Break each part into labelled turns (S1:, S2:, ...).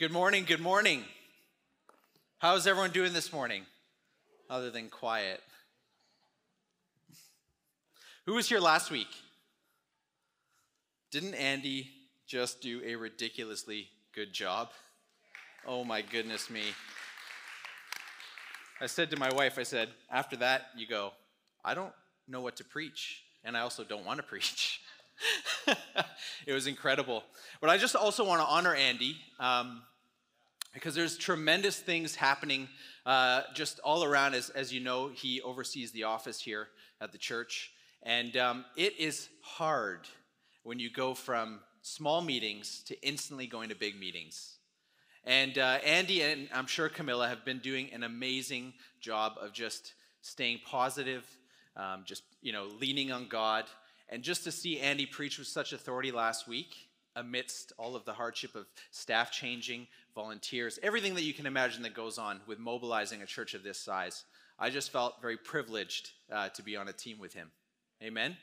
S1: Good morning, good morning. How's everyone doing this morning, other than quiet? Who was here last week? Didn't Andy just do a ridiculously good job? Oh my goodness me. I said to my wife, after that, you go, I don't know what to preach, and I also don't want to preach. It was incredible. But I just also want to honor Andy, because there's tremendous things happening just all around. As you know, he oversees the office here at the church. And it is hard when you go from small meetings to instantly going to big meetings. And Andy and I'm sure Camilla have been doing an amazing job of just staying positive, leaning on God. And just to see Andy preach with such authority last week, amidst all of the hardship of staff changing, volunteers, everything that you can imagine that goes on with mobilizing a church of this size, I just felt very privileged to be on a team with him. Amen?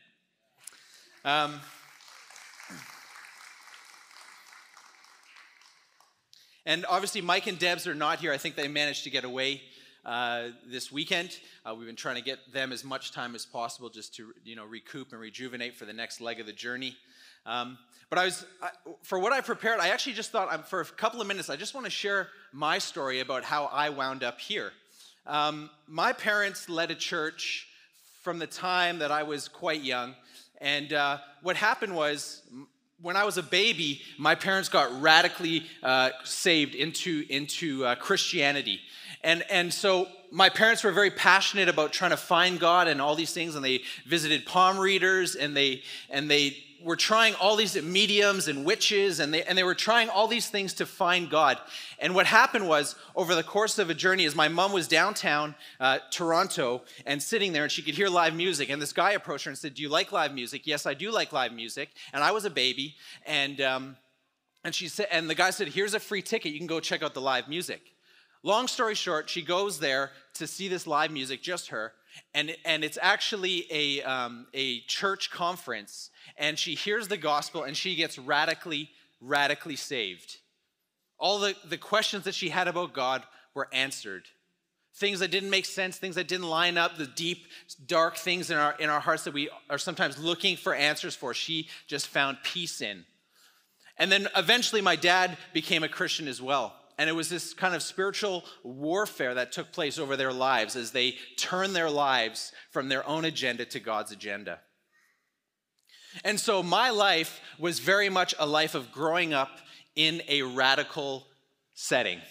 S1: And obviously, Mike and Debs are not here. I think they managed to get away this weekend. We've been trying to get them as much time as possible just to, recoup and rejuvenate for the next leg of the journey. But for what I prepared, I actually just thought for a couple of minutes, I just want to share my story about how I wound up here. My parents led a church from the time that I was quite young. And what happened was, when I was a baby, my parents got radically saved into Christianity. And so my parents were very passionate about trying to find God and all these things, and they visited palm readers, and they were trying all these mediums and witches, and they were trying all these things to find God. And what happened was, over the course of a journey, is my mom was downtown Toronto and sitting there, and she could hear live music. And this guy approached her and said, "Do you like live music?" "Yes, I do like live music." And I was a baby, and she said, and the guy said, "Here's a free ticket. You can go check out the live music." Long story short, she goes there to see this live music, just her, and it's actually a church conference, and she hears the gospel, and she gets radically saved. All the questions that she had about God were answered. Things that didn't make sense, things that didn't line up, the deep, dark things in our hearts that we are sometimes looking for answers for, she just found peace in. And then eventually my dad became a Christian as well. And it was this kind of spiritual warfare that took place over their lives as they turned their lives from their own agenda to God's agenda. And so my life was very much a life of growing up in a radical setting.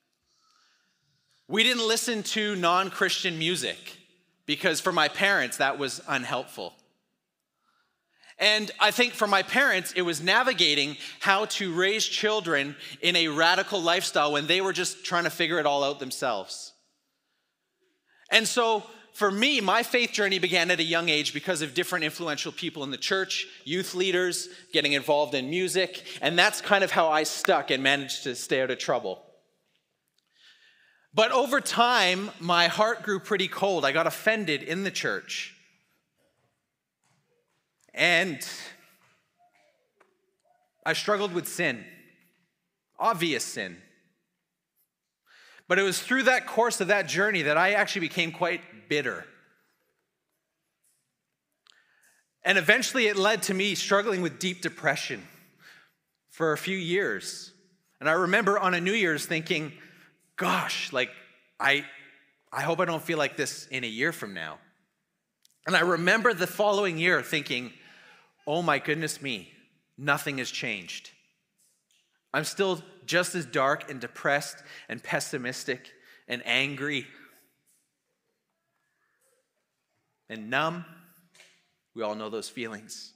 S1: We didn't listen to non-Christian music because for my parents that was unhelpful. And I think for my parents, it was navigating how to raise children in a radical lifestyle when they were just trying to figure it all out themselves. And so for me, my faith journey began at a young age because of different influential people in the church, youth leaders, getting involved in music, and that's kind of how I stuck and managed to stay out of trouble. But over time, my heart grew pretty cold. I got offended in the church. And I struggled with sin, obvious sin. But it was through that course of that journey that I actually became quite bitter. And eventually it led to me struggling with deep depression for a few years. And I remember on a New Year's thinking, gosh, I hope I don't feel like this in a year from now. And I remember the following year thinking, oh my goodness me, nothing has changed. I'm still just as dark and depressed and pessimistic and angry and numb. We all know those feelings.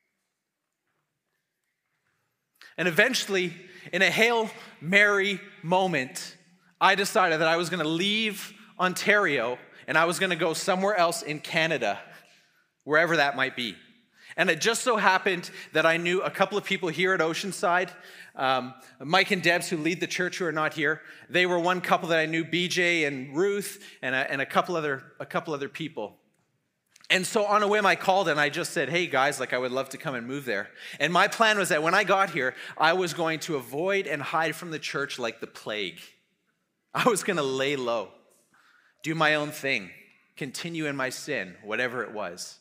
S1: And eventually, in a Hail Mary moment, I decided that I was going to leave Ontario and I was going to go somewhere else in Canada, wherever that might be. And it just so happened that I knew a couple of people here at Oceanside, Mike and Debs, who lead the church, who are not here. They were one couple that I knew, BJ and Ruth, and a couple other people. And so on a whim, I called and I just said, hey guys, like I would love to come and move there. And my plan was that when I got here, I was going to avoid and hide from the church like the plague. I was going to lay low, do my own thing, continue in my sin, whatever it was.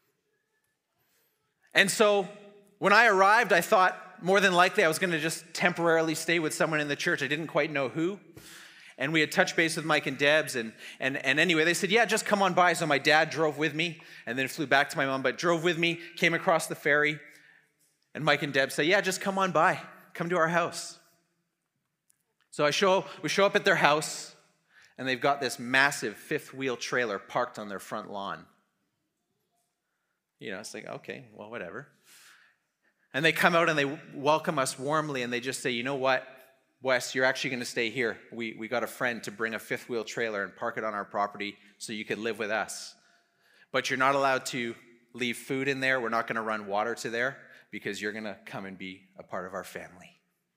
S1: And so when I arrived, I thought more than likely I was going to just temporarily stay with someone in the church. I didn't quite know who. And we had touched base with Mike and Debs, and anyway, they said, yeah, just come on by. So my dad drove with me, and then flew back to my mom, but drove with me, came across the ferry, and Mike and Debs said, yeah, just come on by. Come to our house. So we show up at their house, and they've got this massive fifth-wheel trailer parked on their front lawn. You know, it's like, okay, well, whatever. And they come out and they welcome us warmly, and they just say, you know what, Wes, you're actually going to stay here. We got a friend to bring a fifth-wheel trailer and park it on our property so you could live with us. But you're not allowed to leave food in there. We're not going to run water to there because you're going to come and be a part of our family.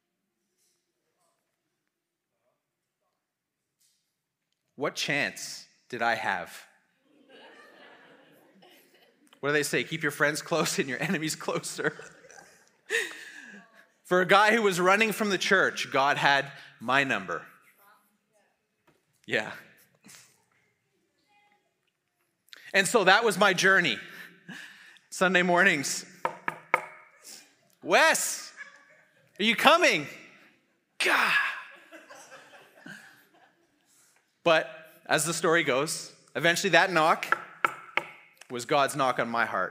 S1: What chance did I have? What do they say? Keep your friends close and your enemies closer. For a guy who was running from the church, God had my number. Yeah. And so that was my journey. Sunday mornings. Wes, are you coming? God. But as the story goes, eventually that knock was God's knock on my heart.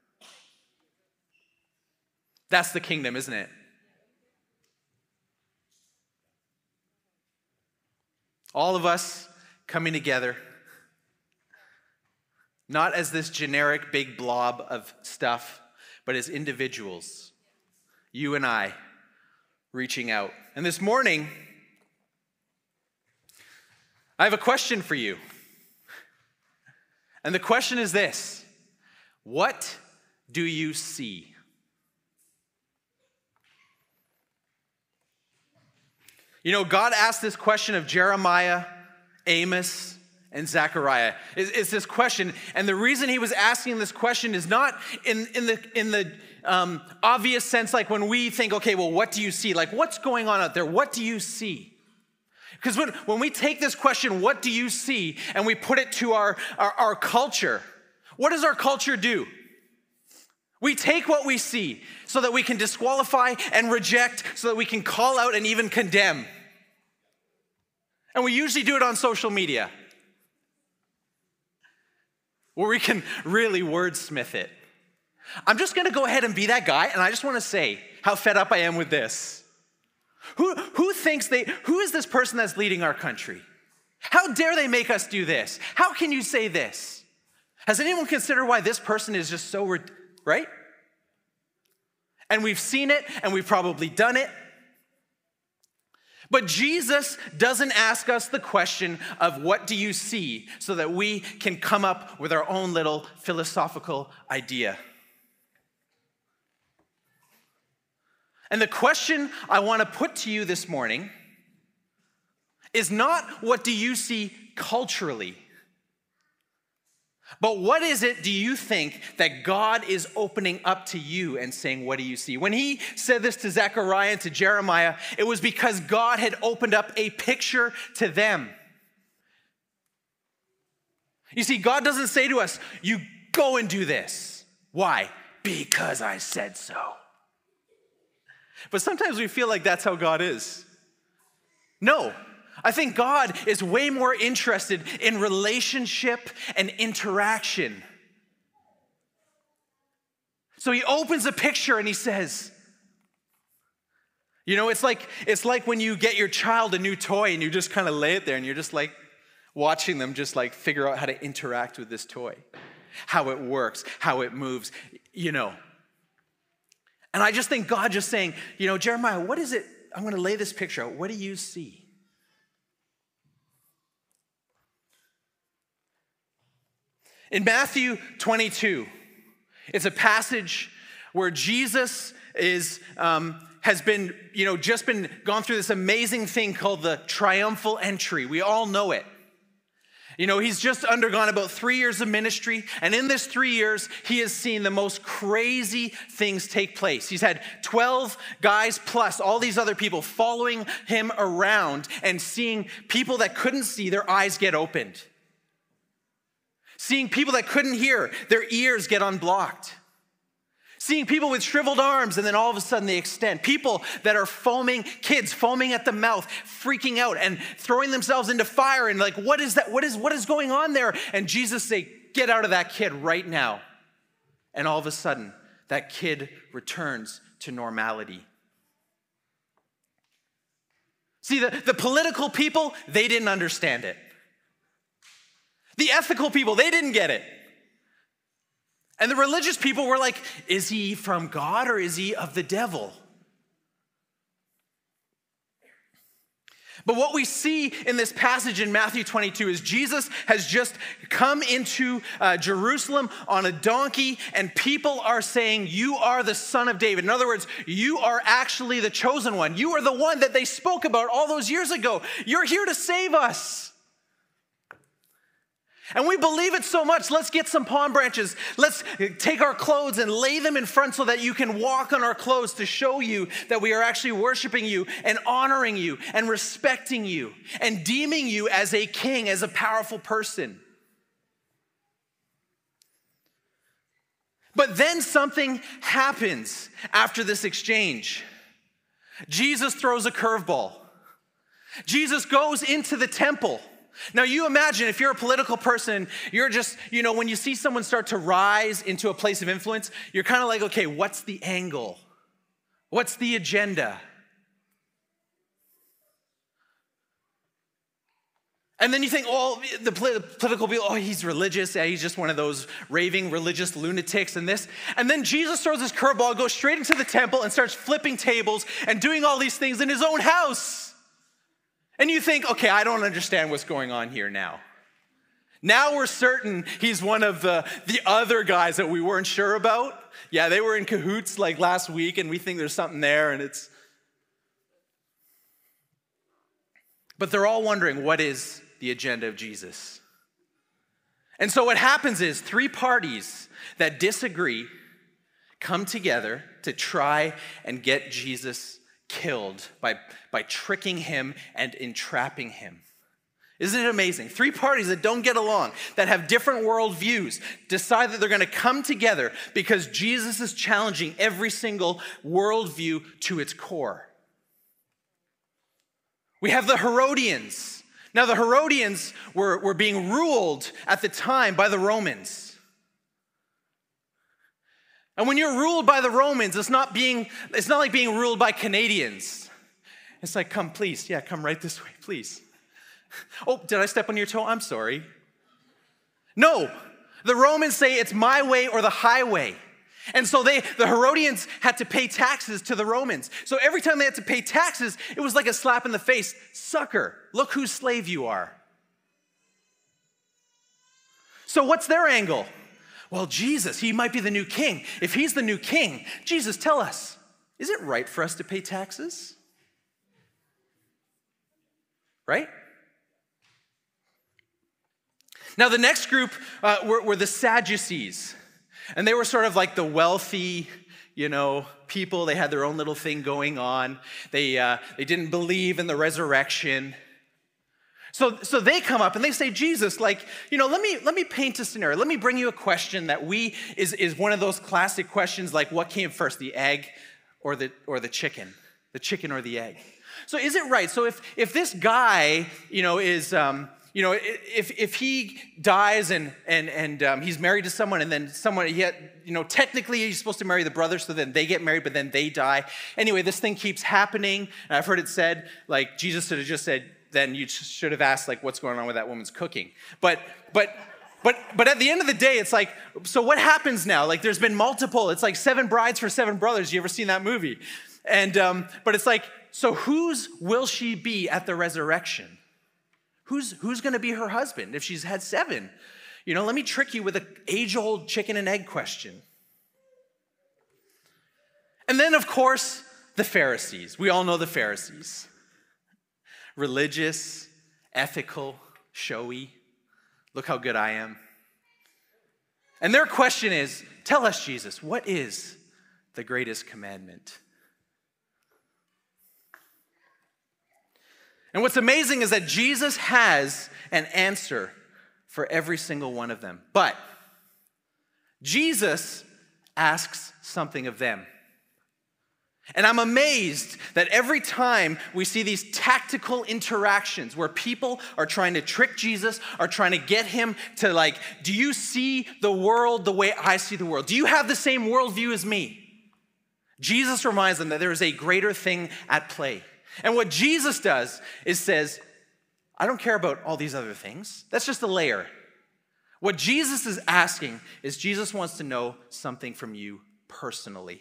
S1: That's the kingdom, isn't it? All of us coming together, not as this generic big blob of stuff, but as individuals, you and I, reaching out. And this morning, I have a question for you. And the question is this: what do you see? You know, God asked this question of Jeremiah, Amos, and Zechariah. It's this question, and the reason he was asking this question is not in the obvious sense, like when we think, okay, well, what do you see? Like, what's going on out there? What do you see? Because when we take this question, what do you see, and we put it to our culture, what does our culture do? We take what we see so that we can disqualify and reject, so that we can call out and even condemn. And we usually do it on social media, where we can really wordsmith it. I'm just going to go ahead and be that guy, and I just want to say how fed up I am with this. Who is this person that's leading our country? How dare they make us do this? How can you say this? Has anyone considered why this person is just so, right? And we've seen it, and we've probably done it. But Jesus doesn't ask us the question of what do you see so that we can come up with our own little philosophical idea. And the question I want to put to you this morning is not what do you see culturally, but what is it do you think that God is opening up to you and saying, what do you see? When he said this to Zechariah and to Jeremiah, it was because God had opened up a picture to them. You see, God doesn't say to us, you go and do this. Why? Because I said so. But sometimes we feel like that's how God is. No, I think God is way more interested in relationship and interaction. So he opens a picture and he says, you know, it's like when you get your child a new toy and you just kind of lay it there and you're just like watching them just like figure out how to interact with this toy, how it works, how it moves, you know. And I just think God just saying, you know, Jeremiah, what is it? I'm going to lay this picture out. What do you see? In Matthew 22, it's a passage where Jesus has been, you know, just been gone through this amazing thing called the triumphal entry. We all know it. You know, he's just undergone about 3 years of ministry, and in this 3 years, he has seen the most crazy things take place. He's had 12 guys plus all these other people following him around and seeing people that couldn't see, their eyes get opened. Seeing people that couldn't hear, their ears get unblocked. Seeing people with shriveled arms, and then all of a sudden they extend. People that are foaming, kids foaming at the mouth, freaking out and throwing themselves into fire. And like, what is that? What is going on there? And Jesus say, get out of that kid right now. And all of a sudden, that kid returns to normality. See, the political people, they didn't understand it. The ethical people, they didn't get it. And the religious people were like, is he from God or is he of the devil? But what we see in this passage in Matthew 22 is Jesus has just come into Jerusalem on a donkey, and people are saying, you are the Son of David. In other words, you are actually the chosen one. You are the one that they spoke about all those years ago. You're here to save us. And we believe it so much. Let's get some palm branches. Let's take our clothes and lay them in front so that you can walk on our clothes to show you that we are actually worshiping you and honoring you and respecting you and deeming you as a king, as a powerful person. But then something happens after this exchange. Jesus throws a curveball. Jesus goes into the temple. Now you imagine if you're a political person, you're just, when you see someone start to rise into a place of influence, you're kind of like, okay, what's the angle? What's the agenda? And then you think, the political people, he's religious. Yeah, he's just one of those raving religious lunatics and this. And then Jesus throws his curveball, goes straight into the temple and starts flipping tables and doing all these things in his own house. And you think, okay, I don't understand what's going on here now. Now we're certain he's one of the other guys that we weren't sure about. Yeah, they were in cahoots like last week, and we think there's something there, and it's... But they're all wondering, what is the agenda of Jesus? And so what happens is 3 parties that disagree come together to try and get Jesus killed by tricking him and entrapping him. Isn't it amazing? 3 parties that don't get along, that have different worldviews, decide that they're going to come together because Jesus is challenging every single worldview to its core. We have the Herodians. Now, the Herodians were being ruled at the time by the Romans. And when you're ruled by the Romans, it's not like being ruled by Canadians. It's like, come please, yeah, come right this way, please. Oh, did I step on your toe? I'm sorry. No, the Romans say it's my way or the highway. And so the Herodians had to pay taxes to the Romans. So every time they had to pay taxes, it was like a slap in the face. Sucker, look whose slave you are. So what's their angle? Well, Jesus, he might be the new king. If he's the new king, Jesus, tell us, is it right for us to pay taxes? Right? Now, the next group were the Sadducees. And they were sort of like the wealthy, people. They had their own little thing going on. They didn't believe in the resurrection. So they come up and they say, Jesus, let me paint a scenario. Let me bring you a question that is one of those classic questions, like what came first, the egg or the chicken? The chicken or the egg? So is it right? So if this guy, is if he dies and he's married to someone, and then someone, technically he's supposed to marry the brother, so then they get married, but then they die. Anyway, this thing keeps happening. And I've heard it said, like, Jesus should have just said, then you should have asked, like, what's going on with that woman's cooking. But at the end of the day, it's like, so what happens now? Like, there's been multiple, it's like 7 brides for 7 brothers. You ever seen that movie? And, but it's like, so whose will she be at the resurrection? Who's going to be her husband if she's had 7? Let me trick you with an age-old chicken and egg question. And then, of course, the Pharisees. We all know the Pharisees. Religious, ethical, showy. Look how good I am. And their question is, tell us, Jesus, what is the greatest commandment? And what's amazing is that Jesus has an answer for every single one of them. But Jesus asks something of them. And I'm amazed that every time we see these tactical interactions where people are trying to trick Jesus, are trying to get him to do you see the world the way I see the world? Do you have the same worldview as me? Jesus reminds them that there is a greater thing at play. And what Jesus does is says, I don't care about all these other things. That's just a layer. What Jesus is asking is Jesus wants to know something from you personally.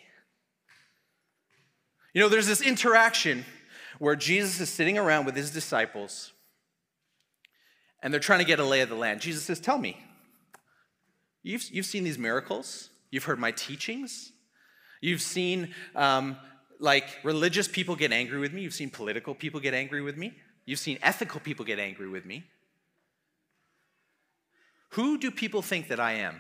S1: You know, there's this interaction where Jesus is sitting around with his disciples and they're trying to get a lay of the land. Jesus says, tell me, you've seen these miracles. You've heard my teachings. You've seen religious people get angry with me. You've seen political people get angry with me. You've seen ethical people get angry with me. Who do people think that I am?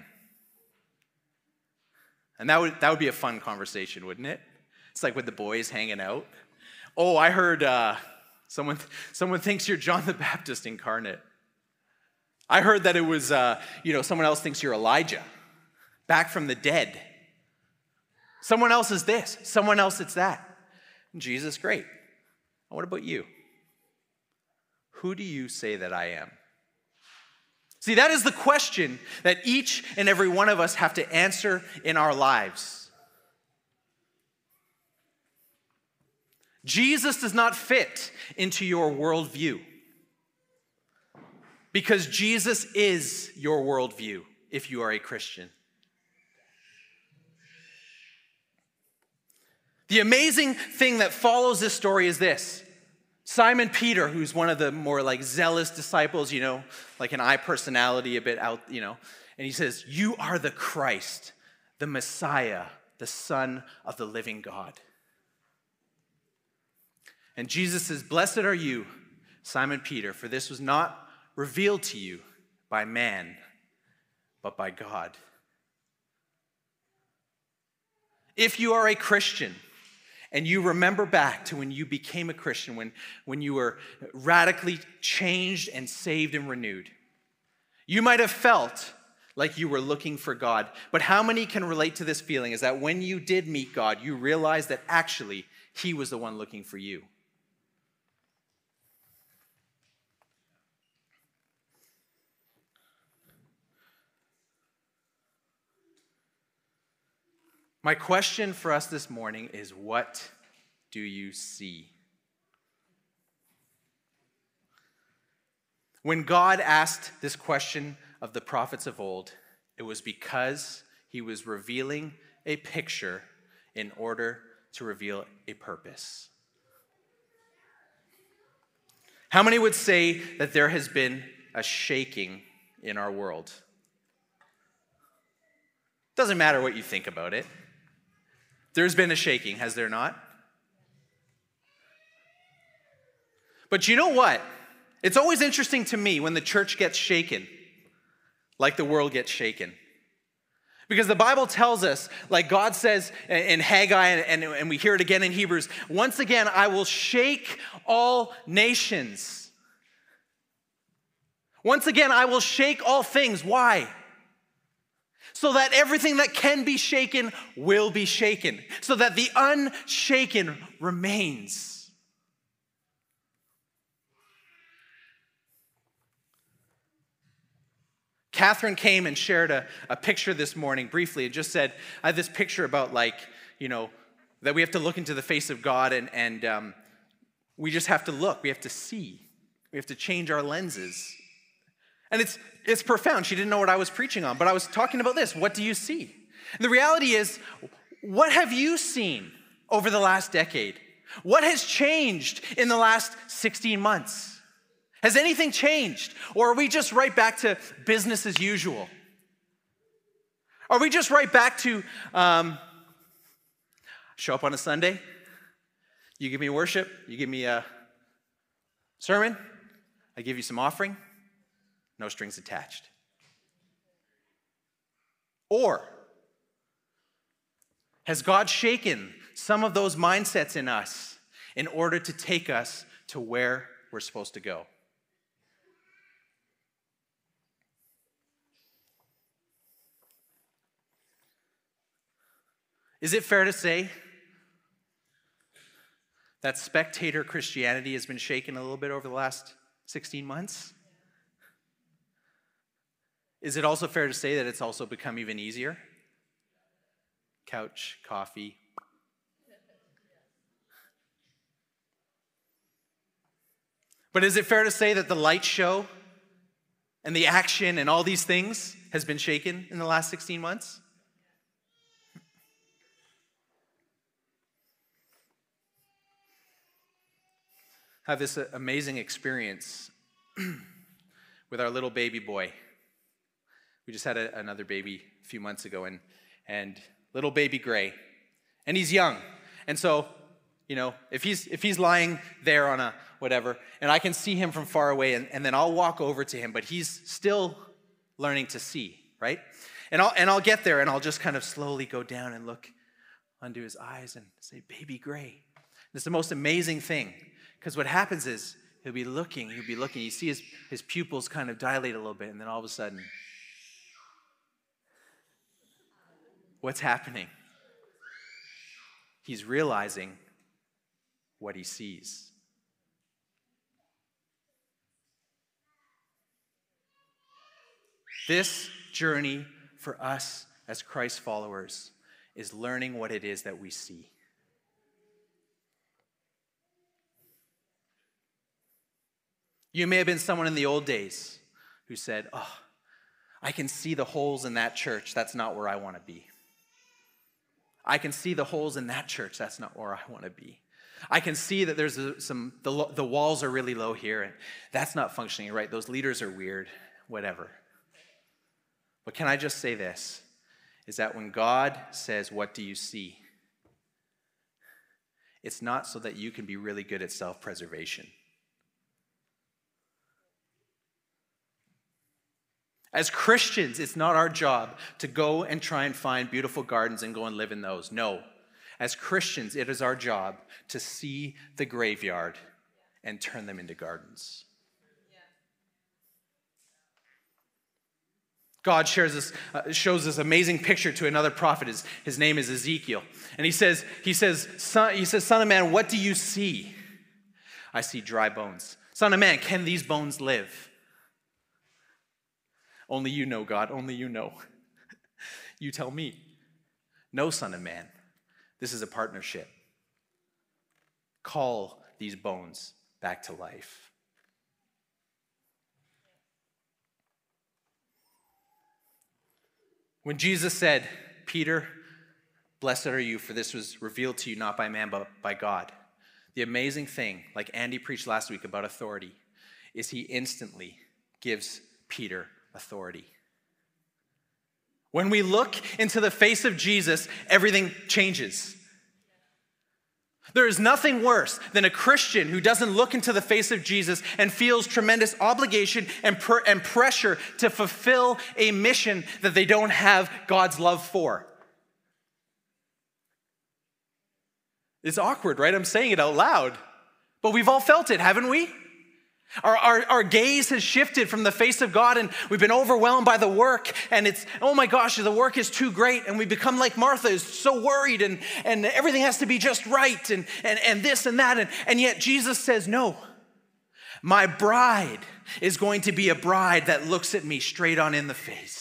S1: And that would be a fun conversation, wouldn't it? It's like with the boys hanging out. Oh, I heard someone thinks you're John the Baptist incarnate. I heard that it was, someone else thinks you're Elijah, back from the dead. Someone else is this. Someone else it's that. And Jesus, great. And what about you? Who do you say that I am? See, that is the question that each and every one of us have to answer in our lives. Jesus does not fit into your worldview because Jesus is your worldview if you are a Christian. The amazing thing that follows this story is this. Simon Peter, who's one of the more zealous disciples, like an I personality a bit out, and he says, you are the Christ, the Messiah, the Son of the living God. And Jesus says, blessed are you, Simon Peter, for this was not revealed to you by man, but by God. If you are a Christian, and you remember back to when you became a Christian, when you were radically changed and saved and renewed, you might have felt like you were looking for God. But how many can relate to this feeling is that when you did meet God, you realized that actually he was the one looking for you. My question for us this morning is, what do you see? When God asked this question of the prophets of old, it was because he was revealing a picture in order to reveal a purpose. How many would say that there has been a shaking in our world? Doesn't matter what you think about it. There's been a shaking, has there not? But you know what? It's always interesting to me when the church gets shaken, like the world gets shaken. Because the Bible tells us, like God says in Haggai, and we hear it again in Hebrews, once again, I will shake all nations. Once again, I will shake all things. Why? So that everything that can be shaken will be shaken. So that the unshaken remains. Catherine came and shared a picture this morning briefly. It just said, I have this picture about that we have to look into the face of God and we just have to look. We have to see. We have to change our lenses. And it's profound. She didn't know what I was preaching on, but I was talking about this. What do you see? And the reality is, what have you seen over the last decade? What has changed in the last 16 months? Has anything changed? Or are we just right back to business as usual? Are we just right back to show up on a Sunday? You give me worship, you give me a sermon, I give you some offering. No strings attached. Or has God shaken some of those mindsets in us in order to take us to where we're supposed to go? Is it fair to say that spectator Christianity has been shaken a little bit over the last 16 months? Is it also fair to say that it's also become even easier? Couch, coffee. But is it fair to say that the light show and the action and all these things has been shaken in the last 16 months? I have this amazing experience with our little baby boy. We just had another baby a few months ago, and little baby Gray, and he's young. And so, you know, if he's lying there on a whatever, and I can see him from far away, and then I'll walk over to him, but he's still learning to see, right? And I'll get there, and I'll just kind of slowly go down and look under his eyes and say, "Baby Gray." It's the most amazing thing. Because what happens is he'll be looking, you see his pupils kind of dilate a little bit, and then all of a sudden, what's happening? He's realizing what he sees. This journey for us as Christ followers is learning what it is that we see. You may have been someone in the old days who said, "Oh, I can see the holes in that church. That's not where I want to be. I can see the holes in that church. That's not where I want to be. I can see that there's the walls are really low here, and that's not functioning right. Those leaders are weird, whatever." But can I just say this, is that when God says, "What do you see?" it's not so that you can be really good at self-preservation. As Christians, it's not our job to go and try and find beautiful gardens and go and live in those. No. As Christians, it is our job to see the graveyard and turn them into gardens. God shows this amazing picture to another prophet. His name is Ezekiel. And he says, "Son of man, what do you see?" "I see dry bones." "Son of man, can these bones live?" "Only you know, God, only you know." "You tell me." "No, son of man, this is a partnership. Call these bones back to life." When Jesus said, "Peter, blessed are you, for this was revealed to you not by man, but by God," the amazing thing, like Andy preached last week about authority, is he instantly gives Peter authority. When we look into the face of Jesus, everything changes. There is nothing worse than a Christian who doesn't look into the face of Jesus and feels tremendous obligation and pressure to fulfill a mission that they don't have God's love for. It's awkward, right? I'm saying it out loud. But we've all felt it, haven't we? Our gaze has shifted from the face of God, and we've been overwhelmed by the work, and it's, oh my gosh, the work is too great, and we become like Martha, is so worried, and everything has to be just right, and this and that, and yet Jesus says, "No, my bride is going to be a bride that looks at me straight on in the face."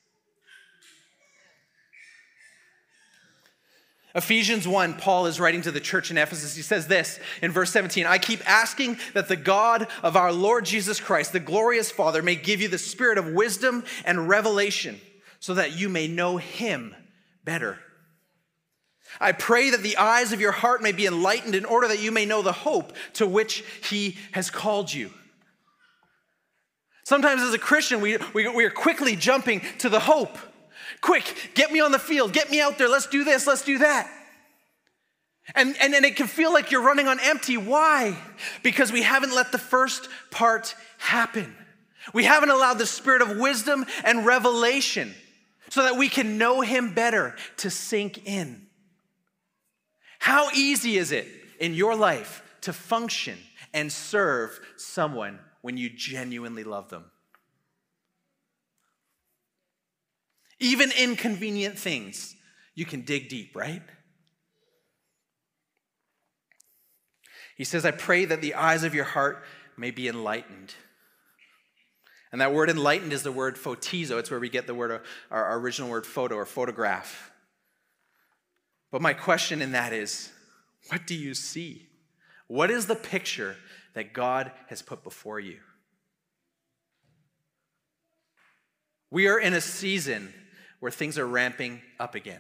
S1: Ephesians 1, Paul is writing to the church in Ephesus. He says this in verse 17, "I keep asking that the God of our Lord Jesus Christ, the glorious Father, may give you the spirit of wisdom and revelation so that you may know him better. I pray that the eyes of your heart may be enlightened in order that you may know the hope to which he has called you." Sometimes as a Christian, we are quickly jumping to the hope. Quick, get me on the field, get me out there, let's do this, let's do that. And it can feel like you're running on empty. Why? Because we haven't let the first part happen. We haven't allowed the spirit of wisdom and revelation so that we can know him better, to sink in. How easy is it in your life to function and serve someone when you genuinely love them? Even inconvenient things, you can dig deep, right? He says, I pray that the eyes of your heart may be enlightened. And that word enlightened is the word photizo. It's where we get the word, our original word photo or photograph. But my question in that is, what do you see? What is the picture that God has put before you? We are in a season where things are ramping up again.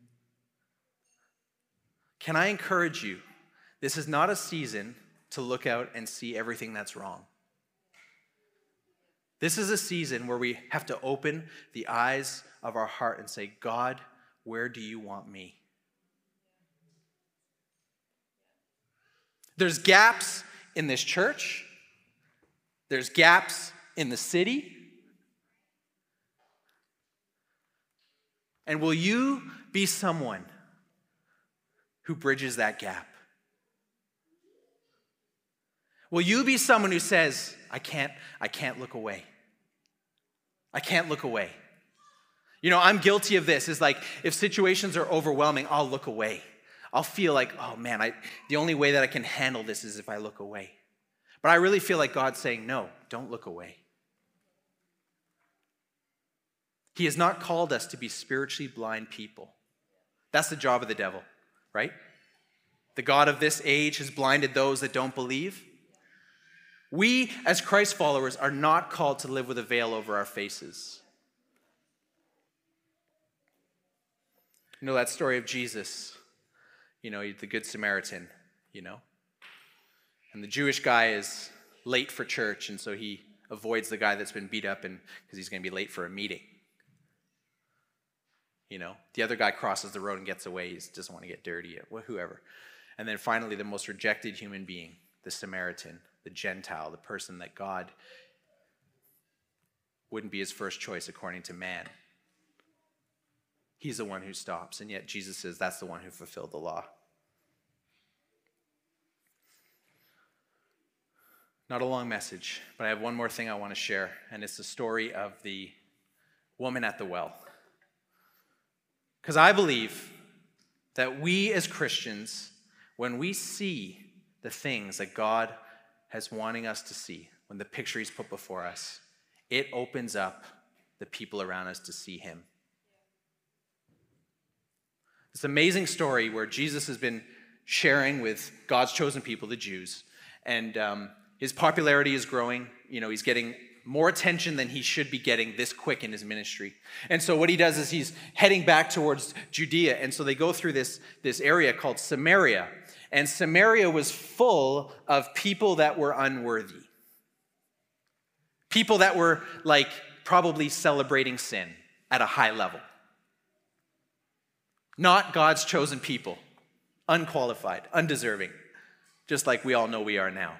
S1: Can I encourage you? This is not a season to look out and see everything that's wrong. This is a season where we have to open the eyes of our heart and say, God, where do you want me? There's gaps in this church. There's gaps in the city. And will you be someone who bridges that gap? Will you be someone who says, I can't look away. I can't look away. You know, I'm guilty of this. It's like, if situations are overwhelming, I'll look away. I'll feel like, oh man, the only way that I can handle this is if I look away. But I really feel like God's saying, no, don't look away. He has not called us to be spiritually blind people. That's the job of the devil, right? The God of this age has blinded those that don't believe. We, as Christ followers, are not called to live with a veil over our faces. You know that story of Jesus, the Good Samaritan, And the Jewish guy is late for church, and so he avoids the guy that's been beat up because he's going to be late for a meeting. The other guy crosses the road and gets away. He doesn't want to get dirty, whoever. And then finally, the most rejected human being, the Samaritan, the Gentile, the person that God wouldn't be his first choice according to man. He's the one who stops, and yet Jesus says that's the one who fulfilled the law. Not a long message, but I have one more thing I want to share, and it's the story of the woman at the well. Because I believe that we as Christians, when we see the things that God has wanting us to see, when the picture he's put before us, it opens up the people around us to see him. This amazing story where Jesus has been sharing with God's chosen people, the Jews, and his popularity is growing. He's getting more attention than he should be getting this quick in his ministry. And so what he does is he's heading back towards Judea, and so they go through this area called Samaria. And Samaria was full of people that were unworthy. People that were probably celebrating sin at a high level. Not God's chosen people. Unqualified, undeserving. Just like we all know we are now.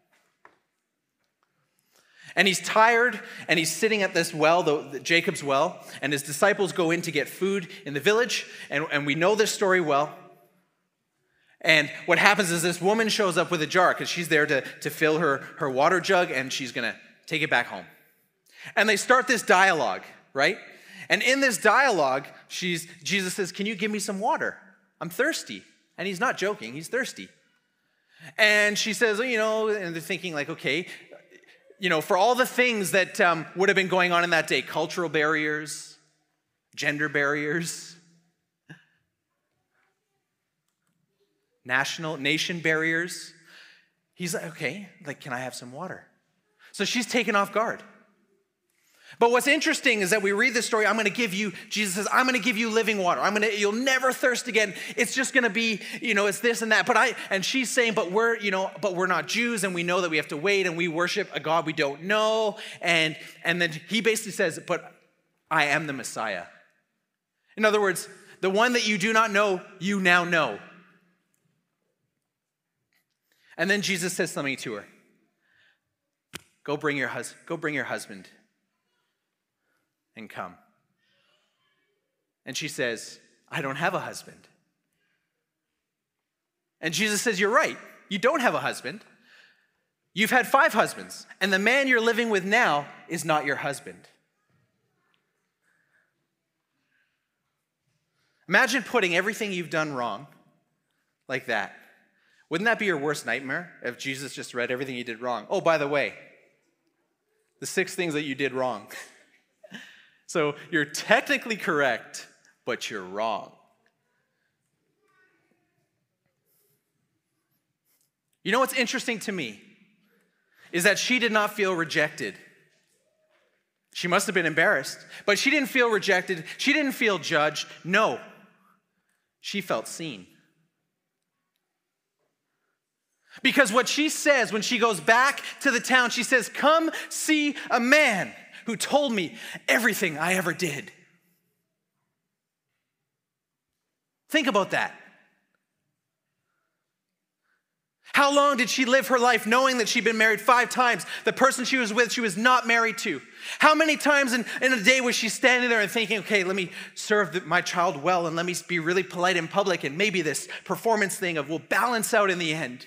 S1: And he's tired, and he's sitting at this well, the Jacob's well, and his disciples go in to get food in the village, and we know this story well. And what happens is this woman shows up with a jar because she's there to fill her water jug, and she's going to take it back home. And they start this dialogue, right? And in this dialogue, Jesus says, can you give me some water? I'm thirsty. And he's not joking. He's thirsty. And she says, and they're thinking okay, for all the things that would have been going on in that day, cultural barriers, gender barriers, nation barriers. He's like, okay, can I have some water? So she's taken off guard. But what's interesting is that we read this story, Jesus says, I'm going to give you living water. You'll never thirst again. It's just going to be, it's this and that. And she's saying, but we're not Jews, and we know that we have to wait, and we worship a God we don't know. And then he basically says, but I am the Messiah. In other words, the one that you do not know, you now know. And then Jesus says something to her. Go bring your husband and come. And she says, I don't have a husband. And Jesus says, you're right. You don't have a husband. You've had 5 husbands, and the man you're living with now is not your husband. Imagine putting everything you've done wrong like that. Wouldn't that be your worst nightmare if Jesus just read everything you did wrong? Oh, by the way, the 6 things that you did wrong. So you're technically correct, but you're wrong. You know what's interesting to me is that she did not feel rejected. She must have been embarrassed, but she didn't feel rejected. She didn't feel judged. No, she felt seen. Because what she says when she goes back to the town, she says, come see a man who told me everything I ever did. Think about that. How long did she live her life knowing that she'd been married 5 times? The person she was with, she was not married to. How many times in a day was she standing there and thinking, okay, let me serve my child well and let me be really polite in public and maybe this performance thing will balance out in the end.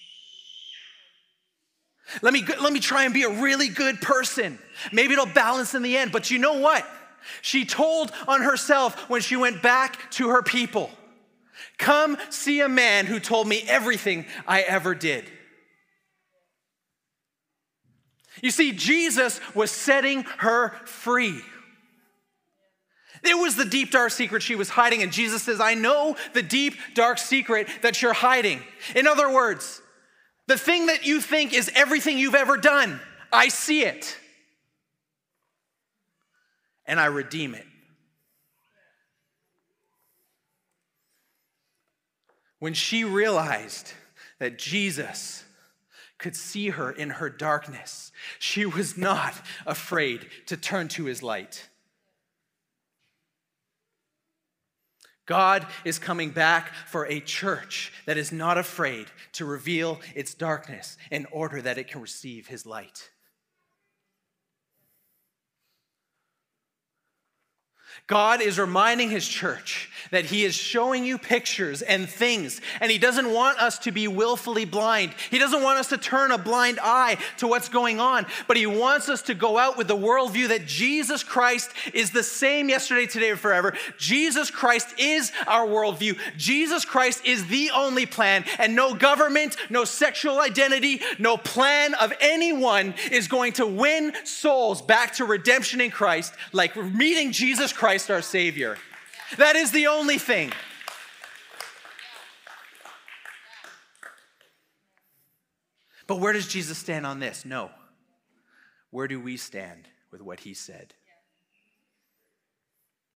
S1: Let me try and be a really good person. Maybe it'll balance in the end. But you know what? She told on herself when she went back to her people. Come see a man who told me everything I ever did. You see, Jesus was setting her free. It was the deep, dark secret she was hiding, and Jesus says, I know the deep, dark secret that you're hiding. In other words, the thing that you think is everything you've ever done, I see it. And I redeem it. When she realized that Jesus could see her in her darkness, she was not afraid to turn to his light. God is coming back for a church that is not afraid to reveal its darkness in order that it can receive his light. God is reminding his church that he is showing you pictures and things, and he doesn't want us to be willfully blind. He doesn't want us to turn a blind eye to what's going on, but he wants us to go out with the worldview that Jesus Christ is the same yesterday, today, and forever. Jesus Christ is our worldview. Jesus Christ is the only plan, and no government, no sexual identity, no plan of anyone is going to win souls back to redemption in Christ like meeting Jesus Christ, our Savior. That is the only thing. But where does Jesus stand on this? No. Where do we stand with what he said?